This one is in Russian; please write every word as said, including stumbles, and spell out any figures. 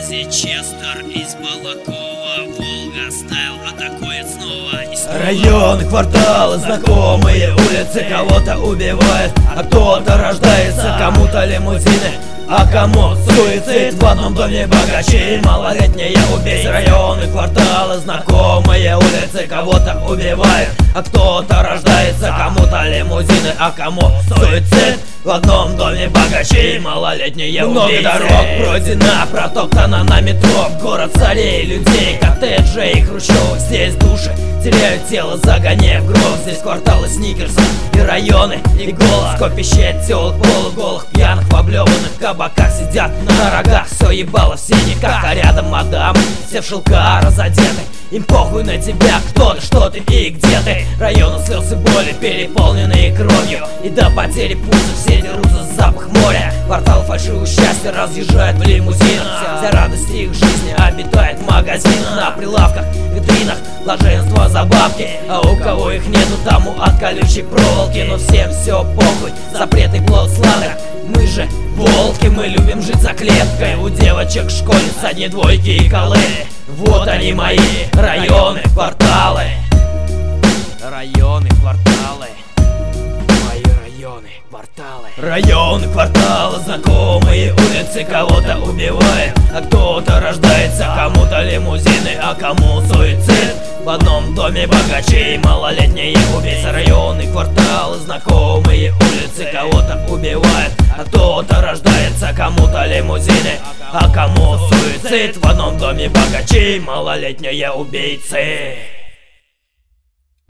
связи Честер из Балакова, Волга стайл атакует снова и снова. Районы, кварталы, знакомые улицы, кого-то убивает, а кто-то рождается, кому-то лимузины, а кому суицид. В одном доме богачи и малолетние убийцы. Районы, кварталы, знакомые улицы, кого-то убивает, а кто-то рождается, кому-то лимузины, а кому суицид. В одном доме богачи и малолетние Много убийцы. дорог пройдена, протоптана на метро, город царей, людей, коттеджей и хрущевок. Здесь души теряют тело, загоняя в гроб. Здесь кварталы сникерсов и районы, и голос скопище телок полуголых, пьяных в облеванных кабаках сидят на рогах. Все ебало в синяках, а рядом мадам, все в шелка разодеты. Им похуй на тебя, кто ты, что ты и где ты. Районы слез и боли, переполненные кровью, и до потери пульса все дерутся за запах моря. Квартал фальшивого счастья разъезжает в лимузинах. Вся радость их жизни обитает в магазинах, на прилавках, витринах, блаженство за бабки. А у кого их нету, тому от колючей проволоки. Но всем все похуй, запреты плод сладок. Мы же волки, мы любим жить за клеткой. У девочек школьниц одни двойки и колы. Вот они мои районы, кварталы. Районы, кварталы. Мои районы, кварталы. Районы, кварталы, знакомые улицы, кого-то убивает, а кто-то рождается, кому-то лимузины, а кому суицид. В одном доме богачи и малолетние убийцы. Районы, кварталы, знакомые улицы, кого-то убивает, а кто-то рождается, кому-то лимузины, а кому суицид. В одном доме богачи и малолетние убийцы.